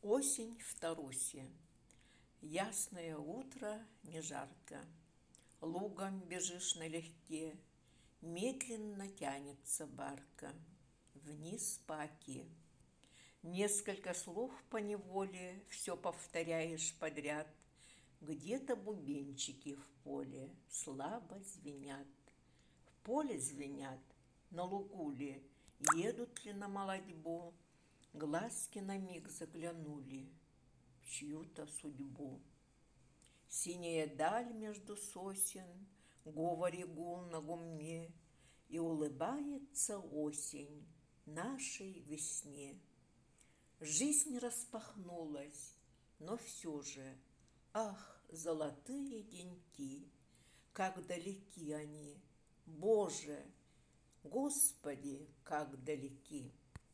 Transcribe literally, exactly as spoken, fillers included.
Осень в Тарусе. Ясное утро, не жарко. Лугом бежишь налегке, медленно тянется барка вниз по оке. Несколько слов поневоле все повторяешь подряд. Где-то бубенчики в поле слабо звенят. В поле звенят, на лугу ли, едут ли на молодьбу. Глазки на миг заглянули в чью-то судьбу. Синяя даль между сосен, говор и гул на гумне, и улыбается осень нашей весне. Жизнь распахнулась, но все же, ах, золотые деньки, как далеки они, Боже, Господи, как далеки!